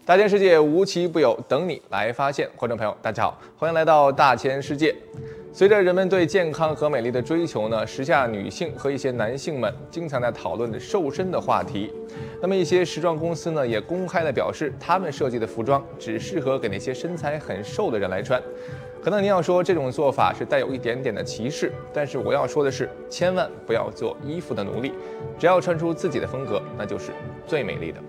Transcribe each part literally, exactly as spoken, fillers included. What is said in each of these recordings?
大千世界无奇不有，等你来发现。观众朋友，大家好，欢迎来到大千世界。随着人们对健康和美丽的追求呢，时下女性和一些男性们经常在讨论瘦身的话题。那么一些时装公司呢，也公开的表示，他们设计的服装只适合给那些身材很瘦的人来穿。可能您要说这种做法是带有一点点的歧视，但是我要说的是，千万不要做衣服的奴隶，只要穿出自己的风格，那就是最美丽的。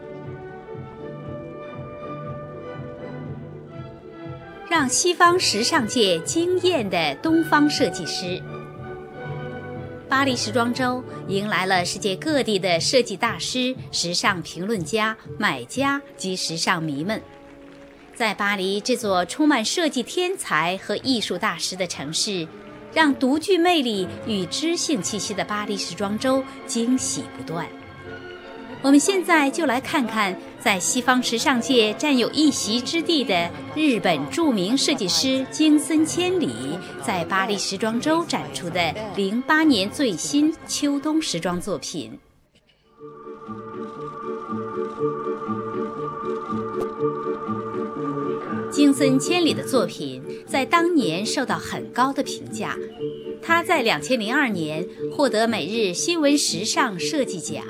让西方时尚界惊艳的东方设计师。巴黎时装周迎来了世界各地的设计大师、时尚评论家、买家及时尚迷们。在巴黎这座充满设计天才和艺术大师的城市，让独具魅力与知性气息的巴黎时装周惊喜不断。我们现在就来看看在西方时尚界占有一席之地的日本著名设计师金森千里在巴黎时装周展出的零八年最新秋冬时装作品。金森千里的作品在当年受到很高的评价，他在两千零二年获得每日新闻时尚设计奖。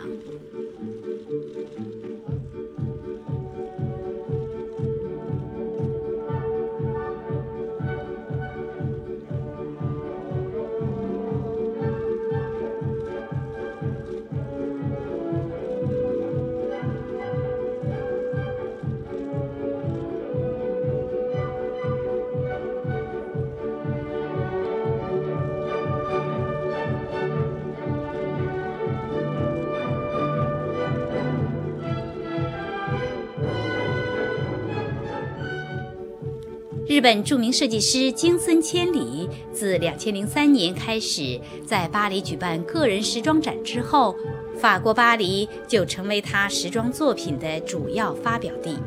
日本著名设计师金森千里自两千零三年开始在巴黎举办个人时装展之后，法国巴黎就成为他时装作品的主要发表地。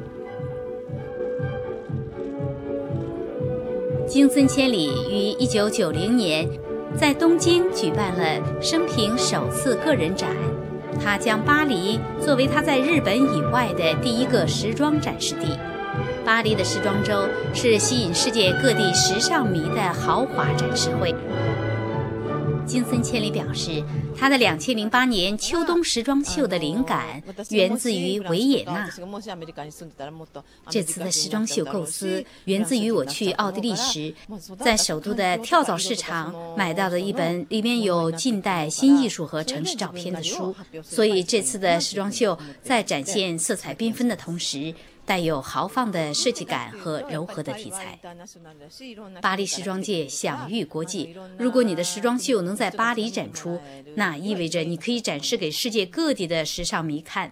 金森千里于一九九零年在东京举办了生平首次个人展，他将巴黎作为他在日本以外的第一个时装展示地。巴黎的时装周是吸引世界各地时尚迷的豪华展示会。金森千里表示，他的两千零八年秋冬时装秀的灵感源自于维也纳。这次的时装秀构思源自于我去奥地利时，在首都的跳蚤市场买到的一本里面有近代新艺术和城市照片的书，所以这次的时装秀在展现色彩缤纷的同时，带有豪放的设计感和柔和的题材。巴黎时装界享誉国际，如果你的时装秀能在巴黎展出，那意味着你可以展示给世界各地的时尚迷看。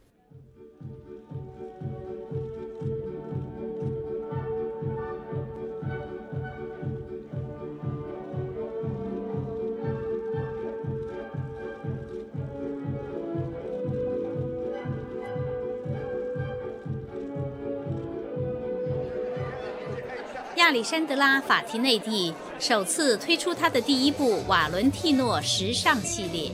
亚历山德拉·法提内蒂首次推出他的第一部瓦伦蒂诺时尚系列。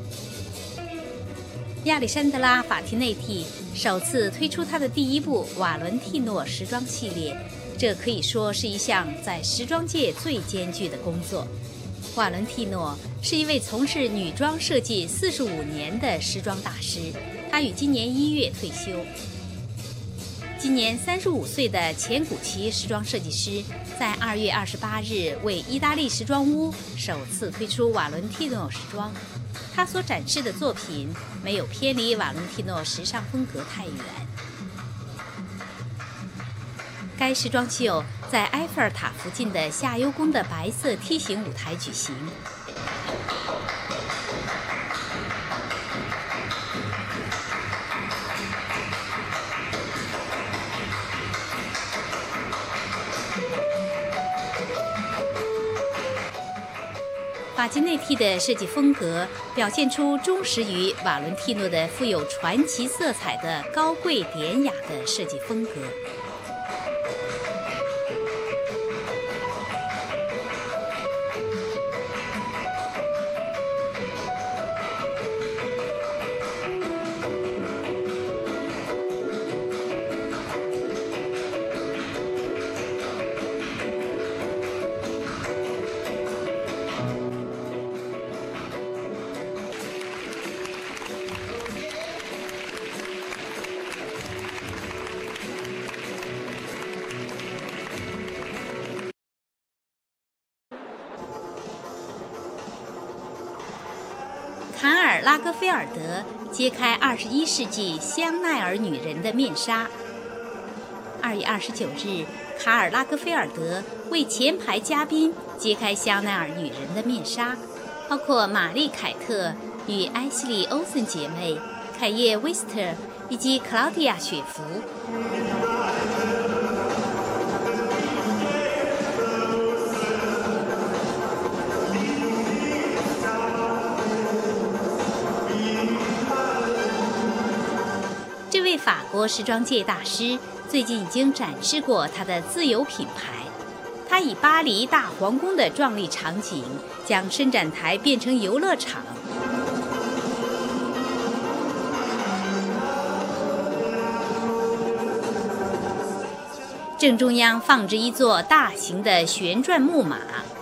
亚历山德拉·法提内蒂首次推出他的第一部瓦伦蒂诺时装系列，这可以说是一项在时装界最艰巨的工作。瓦伦蒂诺是一位从事女装设计四十五年的时装大师，他于今年一月退休。今年三十五岁的前古奇时装设计师，在二月二十八日为意大利时装屋首次推出瓦伦蒂诺时装。他所展示的作品没有偏离瓦伦蒂诺时尚风格太远。该时装秀在埃菲尔塔附近的夏尤宫的白色梯形舞台举行。法基内蒂的设计风格表现出忠实于瓦伦蒂诺的富有传奇色彩的高贵典雅的设计风格。 拉格菲尔德揭开二十一世纪香奈儿女人的面纱。二月二十九日，卡尔拉格菲尔德为前排嘉宾揭开香奈儿女人的面纱，包括玛丽凯特与埃希莉欧森姐妹、凯叶威斯特以及克劳迪亚雪芙。这位法国时装界大师最近已经展示过他的自有品牌。他以巴黎大皇宫的壮丽场景，将伸展台变成游乐场。正中央放置一座大型的旋转木马，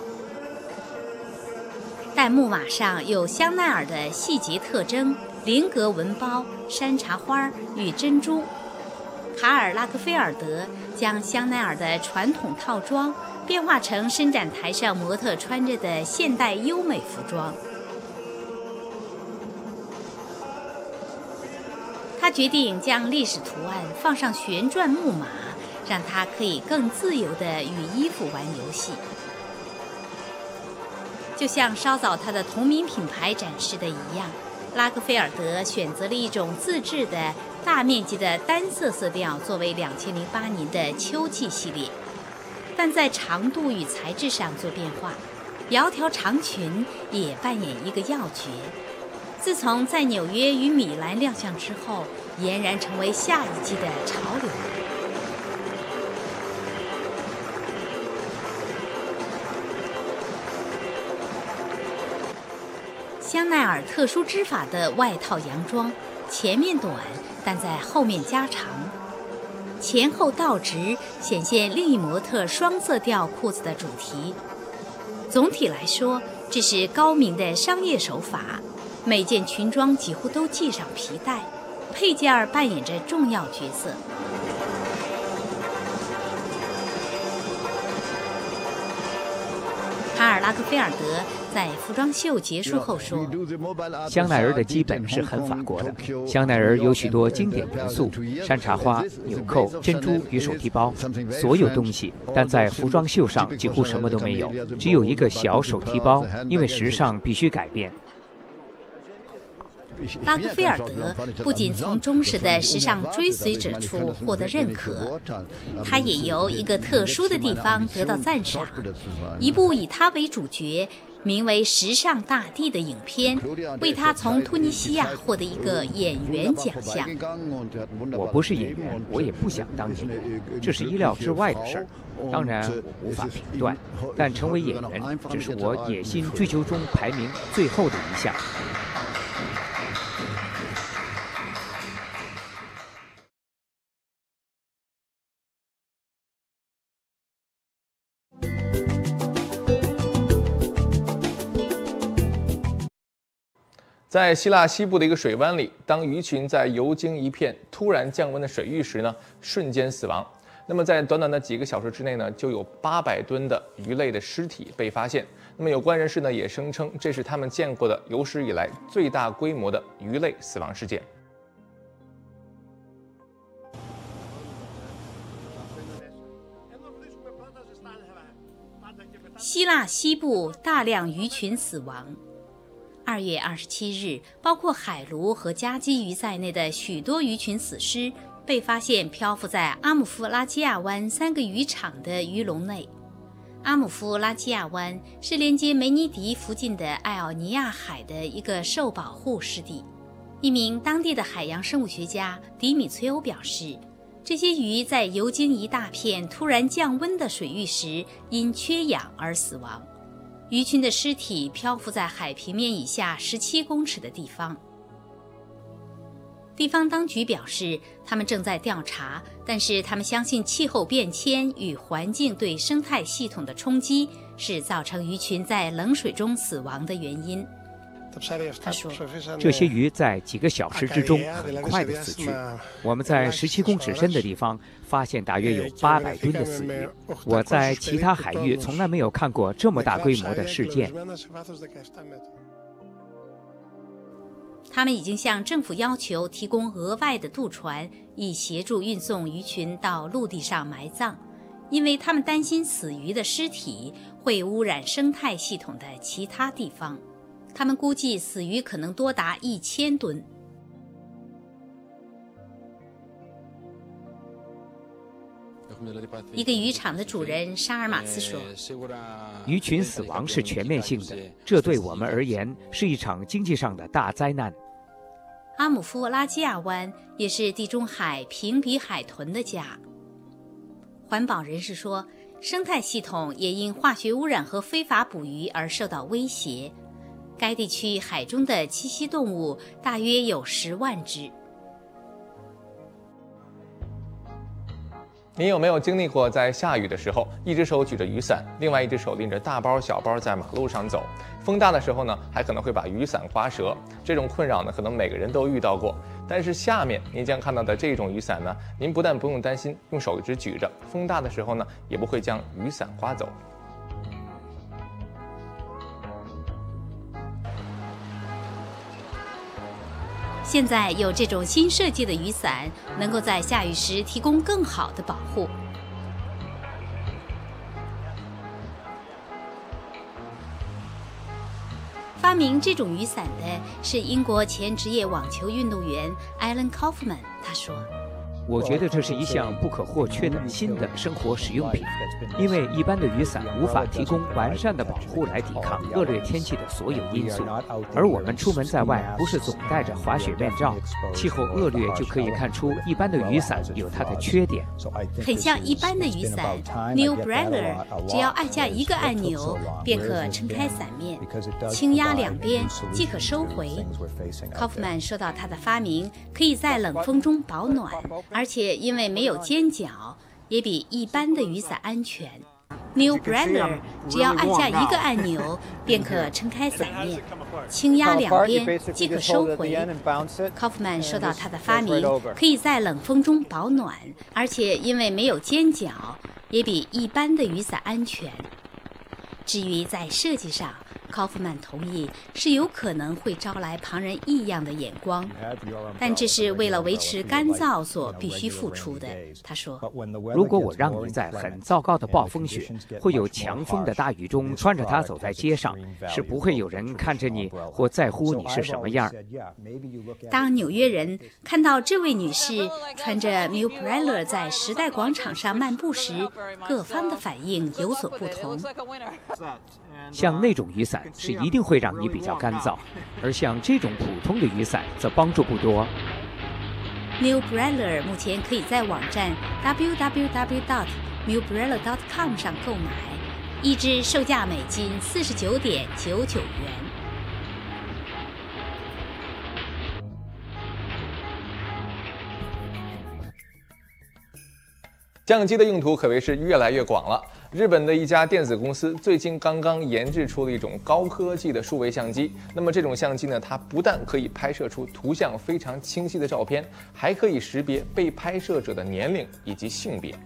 但木马上有香奈儿的细节特征。菱格纹包、山茶花与珍珠。卡尔拉格菲尔德将香奈儿的传统套装变化成伸展台上模特穿着的现代优美服装。他决定将历史图案放上旋转木马，让它可以更自由地与衣服玩游戏。就像稍早他的同名品牌展示的一样，拉格菲尔德选择了一种自制的大面积的单色色调作为两千零八年的秋季系列，但在长度与材质上做变化，窈窕长裙也扮演一个要角。自从在纽约与米兰亮相之后，俨然成为下一季的潮流。香奈儿特殊织法的外套洋装，前面短，但在后面加长，前后倒直，显现另一模特双色调裤子的主题。总体来说，这是高明的商业手法。每件裙装几乎都系上皮带，配件儿扮演着重要角色。卡尔拉格菲尔德在服装秀结束后说：“ 香奈儿的基本是很法国的，香奈儿有许多经典元素，山茶花、纽扣、珍珠与手提包，所有东西。但在服装秀上几乎什么都没有，只有一个小手提包，因为时尚必须改变。” 拉格菲尔德不仅从忠实的时尚追随者处获得认可，他也由一个特殊的地方得到赞赏。一部以他为主角、名为《时尚大地》的影片，为他从突尼西亚获得一个演员奖项。 我不是演员，我也不想当演员，这是意料之外的事儿。当然，我无法评断，但成为演员只是我野心追求中排名最后的一项。 在希腊西部的一个水湾里，当鱼群在游经一片突然降温的水域时呢，瞬间死亡。那么在短短的几个小时之内呢，就有八百吨的鱼类的尸体被发现。那么有关人士呢也声称，这是他们见过的有史以来最大规模的鱼类死亡事件。 希腊西部大量鱼群死亡。二月二十七日，包括海鲈和夹击鱼在内的许多鱼群死尸被发现漂浮在阿姆夫拉基亚湾三个渔场的鱼笼内。阿姆夫拉基亚湾是连接梅尼迪附近的艾奥尼亚海的一个受保护湿地。一名当地的海洋生物学家迪米崔欧表示，这些鱼在游经一大片突然降温的水域时，因缺氧而死亡。鱼群的尸体漂浮在海平面以下十七公尺的地方。地方当局表示，他们正在调查，但是他们相信气候变迁与环境对生态系统的冲击是造成鱼群在冷水中死亡的原因。他说：“ 这些鱼在几个小时之中很快地死去。我们在十七公尺深的地方发现大约有八百吨的死鱼。我在其他海域从来没有看过这么大规模的事件。” 他们已经向政府要求提供额外的渡船，以协助运送鱼群到陆地上埋葬，因为他们担心死鱼的尸体会污染生态系统的其他地方。他们估计死鱼可能多达一千吨。一个渔场的主人沙尔马斯说：“ 鱼群死亡是全面性的，这对我们而言是一场经济上的大灾难。” 阿姆夫拉基亚湾也是地中海平鼻海豚的家。环保人士说，生态系统也因化学污染和非法捕鱼而受到威胁。该地区海中的栖息动物大约有十万只。 你有没有经历过在下雨的时候，一只手举着雨伞，另外一只手拎着大包小包在马路上走？风大的时候呢，还可能会把雨伞刮折。这种困扰呢，可能每个人都遇到过。但是下面您将看到的这种雨伞呢，您不但不用担心用手一直举着，风大的时候呢，也不会将雨伞刮走。 现在有这种新设计的雨伞，能够在下雨时提供更好的保护。发明这种雨伞的是英国前职业网球运动员 Alan Kaufman， 他说：“ 我觉得这是一项不可或缺的新的生活实用品，因为一般的雨伞无法提供完善的保护来抵抗恶劣天气的所有因素，而我们出门在外不是总戴着滑雪面罩，气候恶劣就可以看出一般的雨伞有它的缺点。 很像一般的雨伞 ，Neil Brenner 只要按下一个按钮，便可撑开伞面，轻压两边即可收回。Kaufman 说到他的发明可以在冷风中保暖。而且因为没有尖角，也比一般的雨伞安全。Neil Brenner 只要按下一个按钮，便可撑开伞面，轻压两边即可收回。Kaufman 说到他的发明可以在冷风中保暖，而且因为没有尖角，也比一般的雨伞安全。至于在设计上，考夫曼同意是有可能会招来旁人异样的眼光，但这是为了维持干燥所必须付出的。他说：“ 如果我让你在很糟糕的暴风雪、会有强风的大雨中穿着它走在街上，是不会有人看着你或在乎你是什么样。” 当纽约人看到这位女士穿着 Neil Brenner 在时代广场上漫步时，各方的反应有所不同。 像那种雨伞是一定会让你比较干燥，而像这种普通的雨伞则帮助不多。 Neil Brenner 目前可以在网站 w w w dot neil brenner dot com 上购买，一支售价美金四十九点九九元。 相机的用途可谓是越来越广了。日本的一家电子公司最近刚刚研制出了一种高科技的数位相机。那么这种相机呢，它不但可以拍摄出图像非常清晰的照片，还可以识别被拍摄者的年龄以及性别。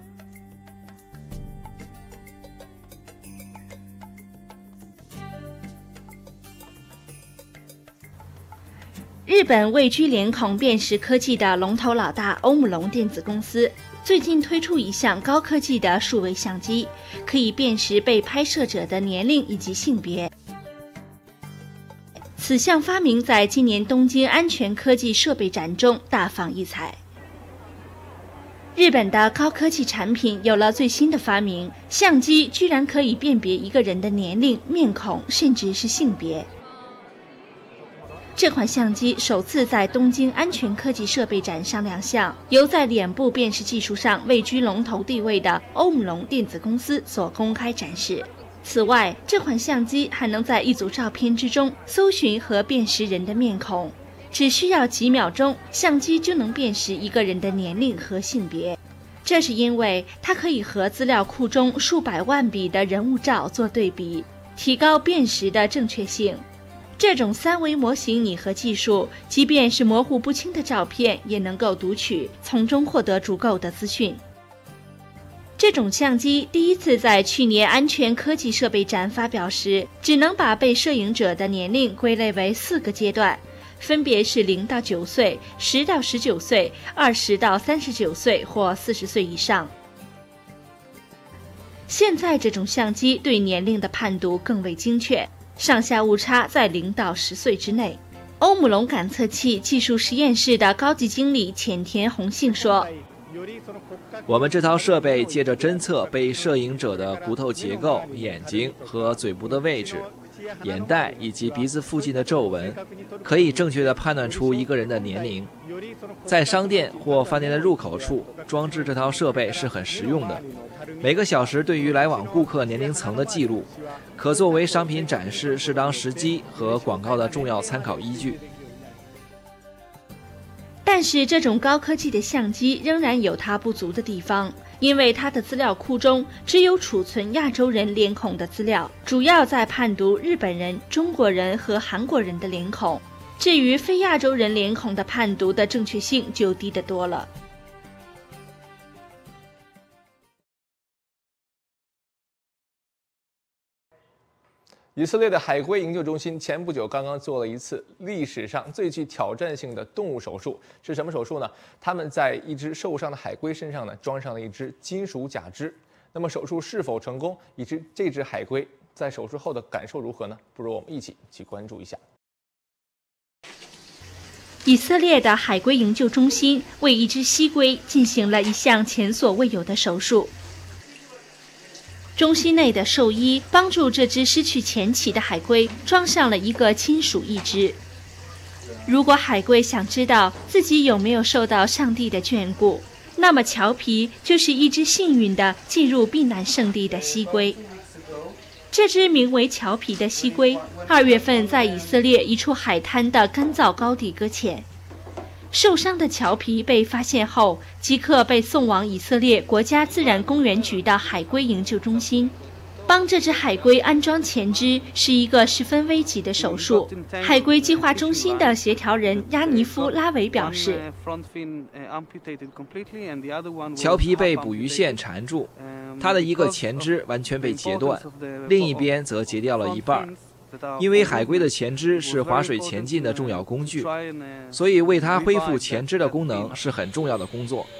日本位居脸孔辨识科技的龙头老大欧姆龙电子公司最近推出一项高科技的数位相机，可以辨识被拍摄者的年龄以及性别。此项发明在今年东京安全科技设备展中大放异彩。日本的高科技产品有了最新的发明，相机居然可以辨别一个人的年龄、面孔，甚至是性别。这款相机首次在东京安全科技设备展上亮相，由在脸部辨识技术上位居龙头地位的欧姆龙电子公司所公开展示。此外，这款相机还能在一组照片之中搜寻和辨识人的面孔，只需要几秒钟，相机就能辨识一个人的年龄和性别。这是因为它可以和资料库中数百万笔的人物照做对比，提高辨识的正确性。这种三维模型拟合技术，即便是模糊不清的照片也能够读取，从中获得足够的资讯。这种相机第一次在去年安全科技设备展发表时，只能把被摄影者的年龄归类为四个阶段， 分别是零到九岁、十到十九岁、二十到三十九岁或四十岁以上。现在这种相机对年龄的判读更为精确，上下误差在零到十岁之内。欧姆龙感测器技术实验室的高级经理浅田宏信说， 我们这套设备借着侦测被摄影者的骨头结构、眼睛和嘴部的位置、眼袋以及鼻子附近的皱纹，可以正确地判断出一个人的年龄。在商店或饭店的入口处装置这套设备是很实用的，每个小时对于来往顾客年龄层的记录，可作为商品展示适当时机和广告的重要参考依据。 但是这种高科技的相机仍然有它不足的地方，因为它的资料库中只有储存亚洲人脸孔的资料，主要在判读日本人、中国人和韩国人的脸孔，至于非亚洲人脸孔的判读的正确性就低得多了。 以色列的海龟营救中心前不久刚刚做了一次历史上最具挑战性的动物手术，是什么手术呢？他们在一只受伤的海龟身上呢装上了一只金属假肢。那么手术是否成功，以及这只海龟在手术后的感受如何呢？不如我们一起去关注一下。 以色列的海龟营救中心为一只溪龟进行了一项前所未有的手术。中心内的兽医帮助这只失去前鳍的海龟装上了一个金属义肢。如果海龟想知道自己有没有受到上帝的眷顾，那么乔皮就是一只幸运的进入避难圣地的溪龟。这只名为乔皮的溪龟，二月份在以色列一处海滩的干燥高地搁浅。受伤的乔皮被发现后，即刻被送往以色列国家自然公园局的海龟营救中心。帮这只海龟安装前肢是一个十分危急的手术。海龟计划中心的协调人亚尼夫·拉维表示， 乔皮被捕鱼线缠住，他的一个前肢完全被截断，另一边则截掉了一半。因为海龟的前肢是划水前进的重要工具，所以为它恢复前肢的功能是很重要的工作。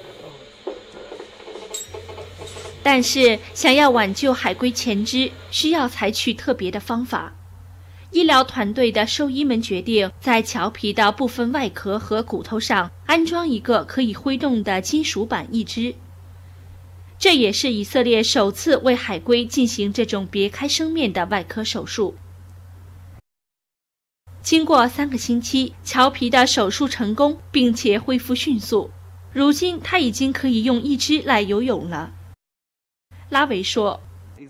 但是想要挽救海龟前肢，需要采取特别的方法。医疗团队的兽医们决定在乔皮的部分外壳和骨头上安装一个可以挥动的金属板义肢。这也是以色列首次为海龟进行这种别开生面的外科手术。经过三个星期，乔皮的手术成功，并且恢复迅速。如今他已经可以用义肢来游泳了。拉维说，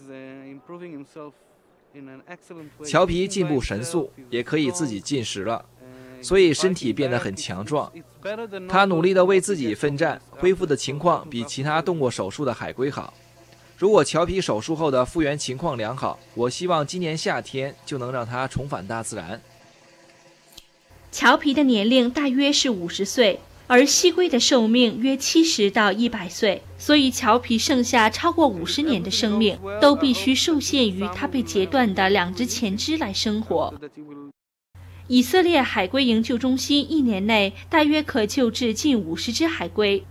乔皮进步神速，也可以自己进食了，所以身体变得很强壮。他努力地为自己奋战，恢复的情况比其他动过手术的海龟好。如果乔皮手术后的复原情况良好，我希望今年夏天就能让他重返大自然。 乔皮的年龄大约是五十岁，而溪龟的寿命约七十到一百岁，所以乔皮剩下超过五十年的生命都必须受限于他被截断的两只前肢来生活。以色列海龟营救中心一年内大约可救治近五十只海龟。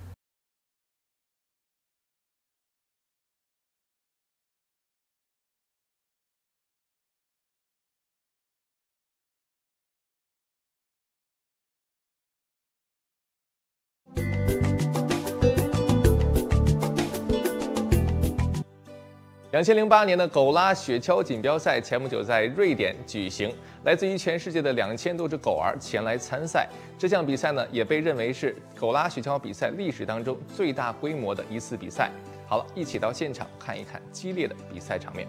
两千零八年的狗拉雪橇锦标赛前不久在瑞典举行，来自于全世界的两千多只狗儿前来参赛。这项比赛呢，也被认为是狗拉雪橇比赛历史当中最大规模的一次比赛。好了，一起到现场看一看激烈的比赛场面。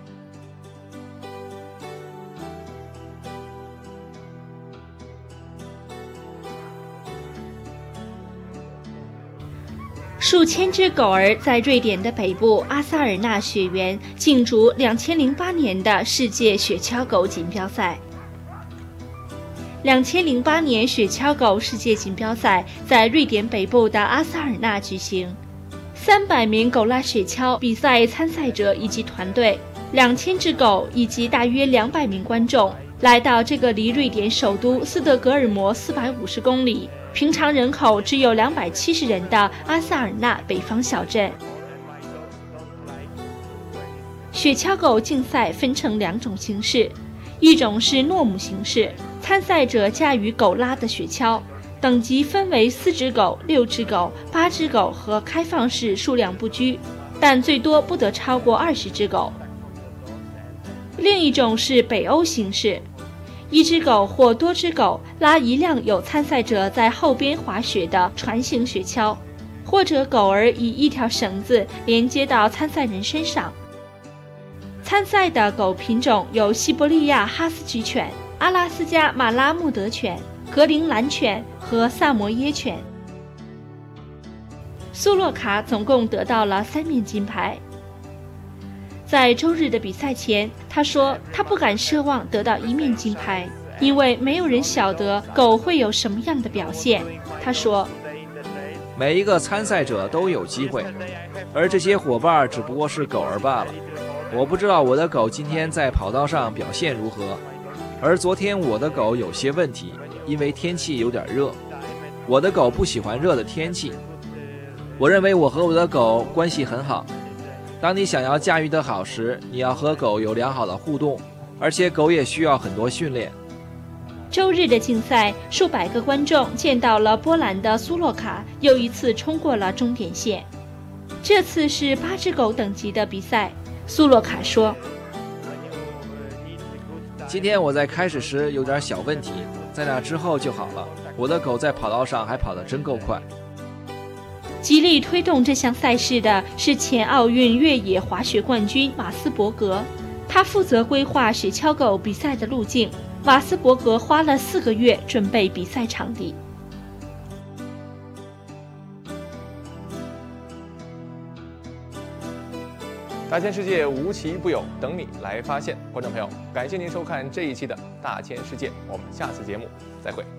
数千只狗儿在瑞典的北部阿萨尔纳雪原竞逐两千零八年的世界雪橇狗锦标赛。两千零八年雪橇狗世界锦标赛在瑞典北部的阿萨尔纳举行，三百名狗拉雪橇比赛参赛者以及团队，两千只狗以及大约两百名观众， 来到这个离瑞典首都斯德哥尔摩四百五十公里、平常人口只有两百七十人的阿萨尔纳北方小镇。雪橇狗竞赛分成两种形式，一种是诺姆形式，参赛者驾驭狗拉的雪橇，等级分为四只狗、六只狗、八只狗和开放式数量不拘，但最多不得超过二十只狗。另一种是北欧形式，一只狗或多只狗拉一辆有参赛者在后边滑雪的船型雪橇，或者狗儿以一条绳子连接到参赛人身上。参赛的狗品种有西伯利亚哈斯奇犬、阿拉斯加马拉穆德犬、格陵兰犬和萨摩耶犬。苏洛卡总共得到了三面金牌。在周日的比赛前，他说他不敢奢望得到一面金牌，因为没有人晓得狗会有什么样的表现。他说， 每一个参赛者都有机会，而这些伙伴只不过是狗儿罢了。我不知道我的狗今天在跑道上表现如何，而昨天我的狗有些问题，因为天气有点热。我的狗不喜欢热的天气。我认为我和我的狗关系很好。当你想要驾驭得好时，你要和狗有良好的互动，而且狗也需要很多训练。 周日的竞赛，数百个观众见到了波兰的苏洛卡又一次冲过了终点线。这次是八只狗等级的比赛。苏洛卡说， 今天我在开始时有点小问题，在那之后就好了。我的狗在跑道上还跑得真够快。 极力推动这项赛事的是前奥运越野滑雪冠军瓦斯伯格，他负责规划雪橇狗比赛的路径。瓦斯伯格花了四个月准备比赛场地。 大千世界无奇不有，等你来发现。观众朋友，感谢您收看这一期的大千世界，我们下次节目再会。